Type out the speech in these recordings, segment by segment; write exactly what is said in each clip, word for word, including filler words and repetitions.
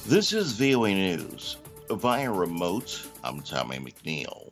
This is V O A News. Via remote, I'm Tommy McNeil.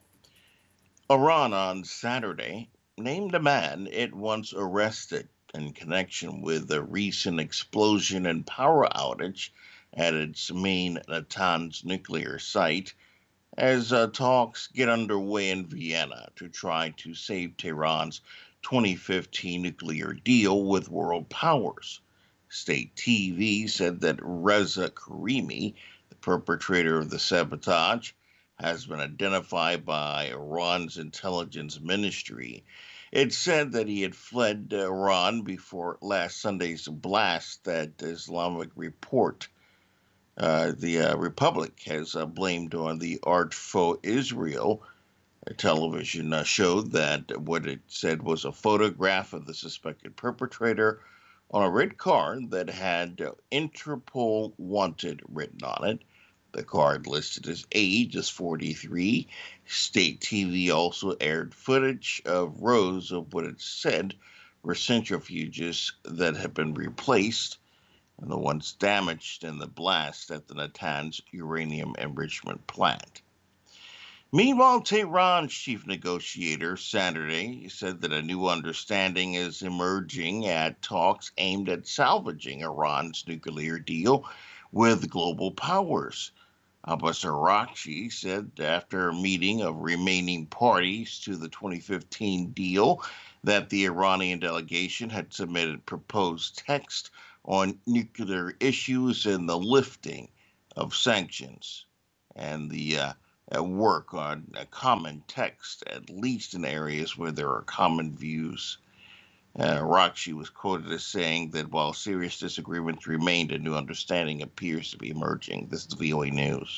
Iran on Saturday named a man it once arrested in connection with a recent explosion and power outage at its main Natanz nuclear site as uh, talks get underway in Vienna to try to save Tehran's twenty fifteen nuclear deal with world powers. State T V said that Reza Karimi, the perpetrator of the sabotage, has been identified by Iran's intelligence ministry. It said that he had fled Iran before last Sunday's blast at Islamic Report. Uh, the uh, Republic has uh, blamed on the arch foe Israel. A television uh, showed that what it said was a photograph of the suspected perpetrator on a red card that had uh, Interpol Wanted written on it. The card listed his age as forty-three. State T V also aired footage of rows of what it said were centrifuges that had been replaced and the ones damaged in the blast at the Natanz uranium enrichment plant. Meanwhile, Tehran's chief negotiator Saturday said that a new understanding is emerging at talks aimed at salvaging Iran's nuclear deal with global powers. Abbas Araghchi said after a meeting of remaining parties to the twenty fifteen deal that the Iranian delegation had submitted proposed text on nuclear issues and the lifting of sanctions and the uh, uh, work on a common text, at least in areas where there are common views. Uh, Rakshi was quoted as saying that while serious disagreements remained, a new understanding appears to be emerging. This is V O A News.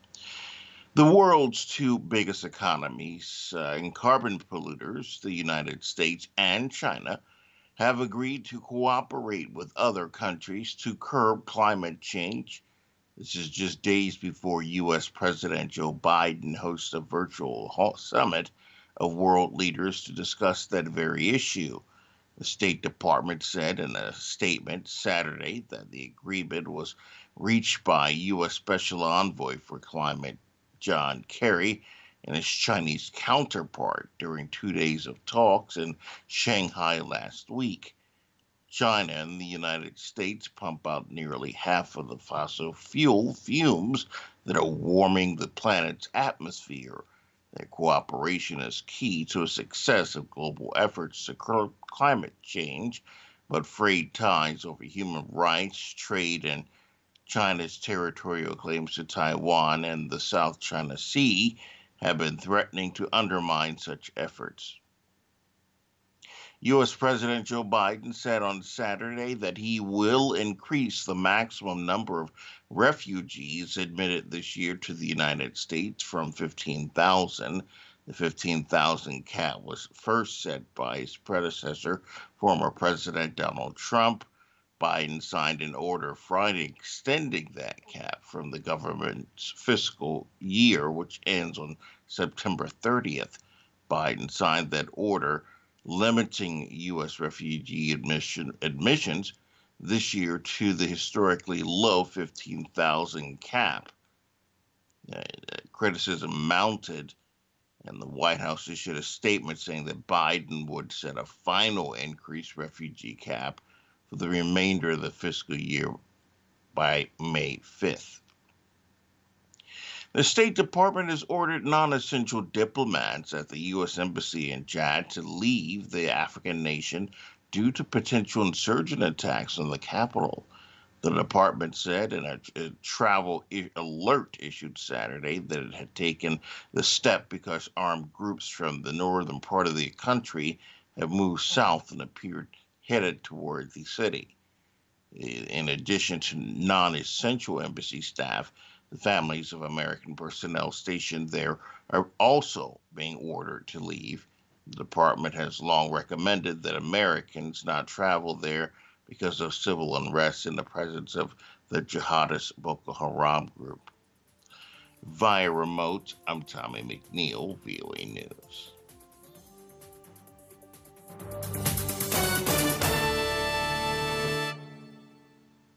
The world's two biggest economies uh, and carbon polluters, the United States and China, have agreed to cooperate with other countries to curb climate change. This is just days before U S. President Joe Biden hosts a virtual summit of world leaders to discuss that very issue. The State Department said in a statement Saturday that the agreement was reached by U S. Special Envoy for Climate John Kerry and his Chinese counterpart during two days of talks in Shanghai last week. China and the United States pump out nearly half of the fossil fuel fumes that are warming the planet's atmosphere. Their cooperation is key to a success of global efforts to curb climate change, but frayed ties over human rights, trade, and China's territorial claims to Taiwan and the South China Sea have been threatening to undermine such efforts. U S. President Joe Biden said on Saturday that he will increase the maximum number of refugees admitted this year to the United States from fifteen thousand. The fifteen thousand cap was first set by his predecessor, former President Donald Trump. Biden signed an order Friday extending that cap from the government's fiscal year, which ends on September thirtieth. Biden signed that order limiting U S refugee admission, admissions this year to the historically low fifteen thousand cap. Uh, criticism mounted, and the White House issued a statement saying that Biden would set a final increased refugee cap for the remainder of the fiscal year by May fifth. The State Department has ordered non-essential diplomats at the U S. Embassy in Chad to leave the African nation due to potential insurgent attacks on the capital. The department said in a, a travel I- alert issued Saturday that it had taken the step because armed groups from the northern part of the country have moved south and appeared headed toward the city. In addition to non-essential embassy staff, the families of American personnel stationed there are also being ordered to leave. The department has long recommended that Americans not travel there because of civil unrest in the presence of the jihadist Boko Haram group. Via remote, I'm Tommy McNeil, V O A News.